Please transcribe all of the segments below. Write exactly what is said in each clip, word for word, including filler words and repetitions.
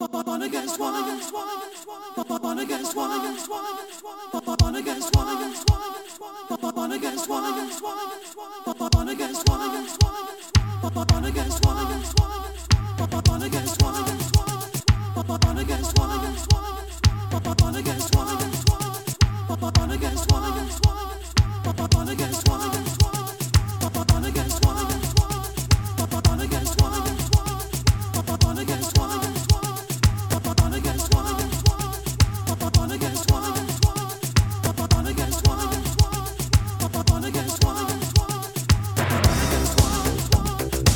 One against one, against one, one against one, against one, one against one, against one, one against one, against one, one against one, against one, one against one, against one, one against one, against one, one against one, against one, one against one, against one, one against one, against one, one against one, against one, one against one, against one, one against one, against one, one against one, against one. One against one against one, one against one against one, one against one against one, one against one against one, one against one against one.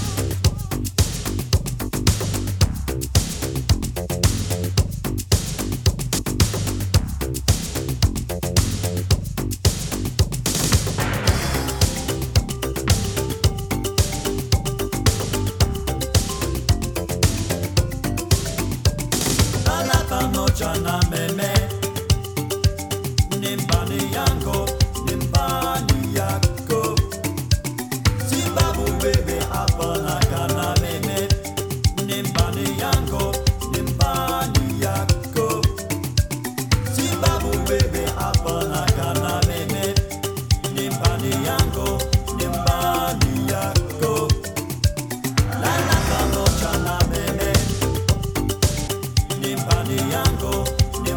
Jana meme nimbani yango nimbani yako Zimbabwe bebe apana kana meme nimbani yango nimbani yako Zimbabwe bebe apana kana meme nimbani yango nimbani yako Lana kano jana meme nimbani yango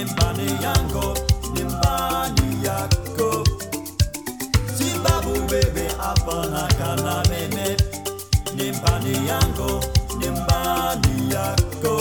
nimbani yango, nimbani yako. Sababu wewe hapana kana meme, nimbani yango, nimbani yako.